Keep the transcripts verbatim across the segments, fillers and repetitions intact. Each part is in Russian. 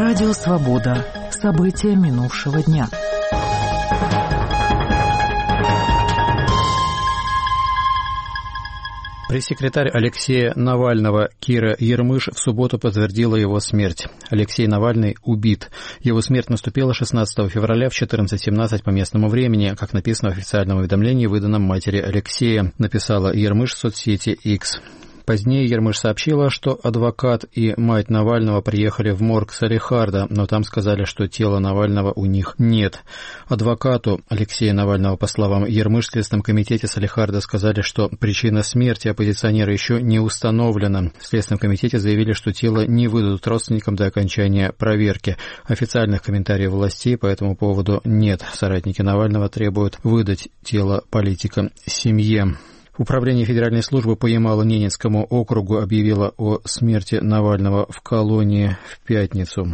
Радио «Свобода». События минувшего дня. Пресс-секретарь Алексея Навального Кира Ермыш в субботу подтвердила его смерть. Алексей Навальный убит. Его смерть наступила шестнадцатого февраля в четырнадцать семнадцать по местному времени, как написано в официальном уведомлении, выданном матери Алексея, написала Ермыш в соцсети X. Позднее Ермыш сообщила, что адвокат и мать Навального приехали в морг Салехарда, но там сказали, что тела Навального у них нет. Адвокату Алексея Навального, по словам Ермыш, в Следственном комитете Салехарда сказали, что причина смерти оппозиционера еще не установлена. В Следственном комитете заявили, что тело не выдадут родственникам до окончания проверки. Официальных комментариев властей по этому поводу нет. Соратники Навального требуют выдать тело политика семье. Управление Федеральной службы по Ямало-Ненецкому округу объявило о смерти Навального в колонии в пятницу.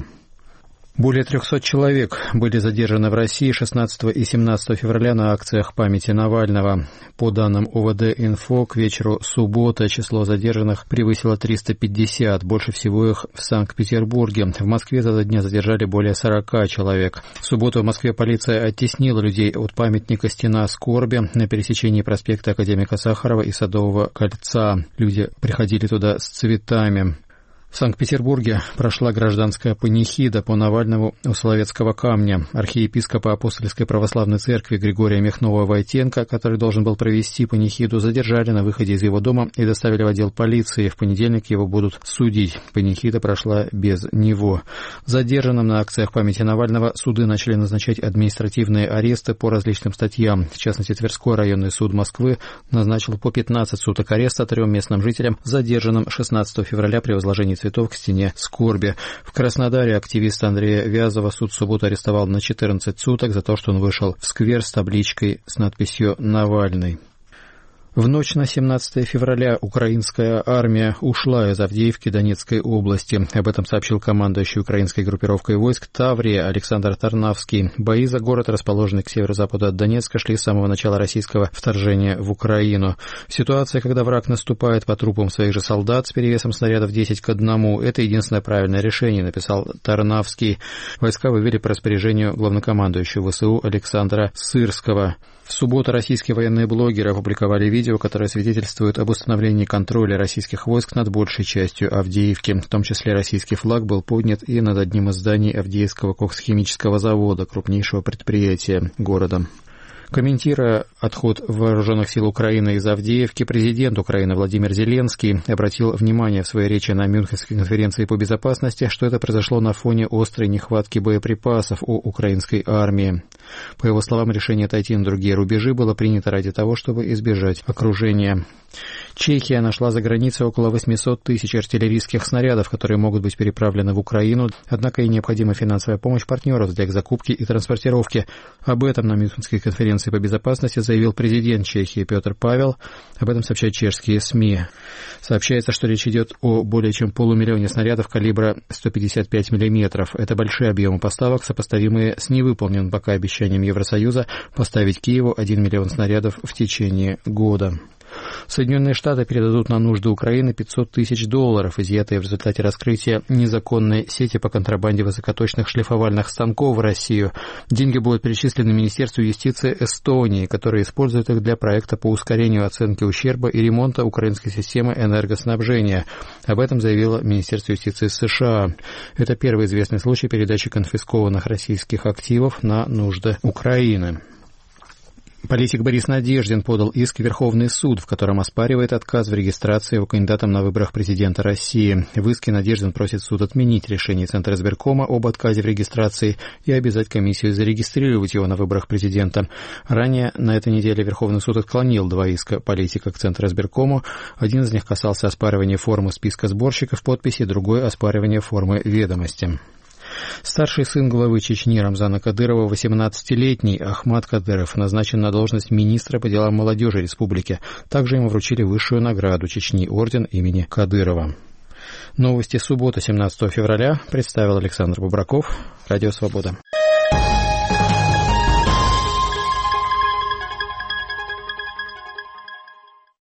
Более трехсот человек были задержаны в России шестнадцатого и семнадцатого февраля на акциях памяти Навального. По данным о вэ дэ-инфо, к вечеру субботы число задержанных превысило триста пятьдесят, больше всего их в Санкт-Петербурге. В Москве за два дня задержали более сорока человек. В субботу в Москве полиция оттеснила людей от памятника «Стена скорби» на пересечении проспекта Академика Сахарова и Садового кольца. Люди приходили туда с цветами. В Санкт-Петербурге прошла гражданская панихида по Навальному у Соловецкого камня. Архиепископа Апостольской православной церкви Григория Михнова-Войтенко, который должен был провести панихиду, задержали на выходе из его дома и доставили в отдел полиции. В понедельник его будут судить. Панихида прошла без него. Задержанным на акциях памяти Навального суды начали назначать административные аресты по различным статьям. В частности, Тверской районный суд Москвы назначил по пятнадцать суток ареста трем местным жителям, задержанным шестнадцатого февраля при возложении цветов к стене скорби. В Краснодаре активиста Андрея Вязова суд в субботу арестовал на четырнадцать суток за то, что он вышел в сквер с табличкой с надписью «Навальный». В ночь на семнадцатого февраля украинская армия ушла из Авдеевки Донецкой области. Об этом сообщил командующий украинской группировкой войск Таврия Александр Тарнавский. Бои за город, расположенный к северо-западу от Донецка, шли с самого начала российского вторжения в Украину. Ситуация, когда враг наступает по трупам своих же солдат с перевесом снарядов десять к одному, это единственное правильное решение, написал Тарнавский. Войска вывели по распоряжению главнокомандующего вэ эс у Александра Сырского. В субботу российские военные блогеры опубликовали видео, которое свидетельствует об установлении контроля российских войск над большей частью Авдеевки. В том числе российский флаг был поднят и над одним из зданий Авдеевского коксхимического завода, крупнейшего предприятия города. Комментируя отход вооруженных сил Украины из Авдеевки, президент Украины Владимир Зеленский обратил внимание в своей речи на Мюнхенской конференции по безопасности, что это произошло на фоне острой нехватки боеприпасов у украинской армии. По его словам, решение отойти на другие рубежи было принято ради того, чтобы избежать окружения. Чехия нашла за границей около восемьсот тысяч артиллерийских снарядов, которые могут быть переправлены в Украину, однако и необходима финансовая помощь партнеров для их закупки и транспортировки. Об этом на Мюнхенской конференции по безопасности заявил президент Чехии Петр Павел. Об этом сообщают чешские СМИ. Сообщается, что речь идет о более чем полумиллионе снарядов калибра сто пятьдесят пять миллиметров. Это большие объемы поставок, сопоставимые с невыполненным пока обещанием Евросоюза поставить Киеву один миллион снарядов в течение года. Соединенные Штаты передадут на нужды Украины пятьсот тысяч долларов, изъятые в результате раскрытия незаконной сети по контрабанде высокоточных шлифовальных станков в Россию. Деньги будут перечислены Министерству юстиции Эстонии, которое использует их для проекта по ускорению оценки ущерба и ремонта украинской системы энергоснабжения. Об этом заявило Министерство юстиции США. Это первый известный случай передачи конфискованных российских активов на нужды Украины. Политик Борис Надеждин подал иск в Верховный суд, в котором оспаривает отказ в регистрации его кандидатом на выборах президента России. В иске Надеждин просит суд отменить решение Центра избиркома об отказе в регистрации и обязать комиссию зарегистрировать его на выборах президента. Ранее на этой неделе Верховный суд отклонил два иска политика к Центру избиркому. Один из них касался оспаривания формы списка сборщиков подписей, другой – оспаривания формы ведомости. Старший сын главы Чечни Рамзана Кадырова, восемнадцатилетний Ахмад Кадыров, назначен на должность министра по делам молодежи республики. Также ему вручили высшую награду Чечни – орден имени Кадырова. Новости субботы, семнадцатого февраля, представил Александр Бубраков, Радио «Свобода».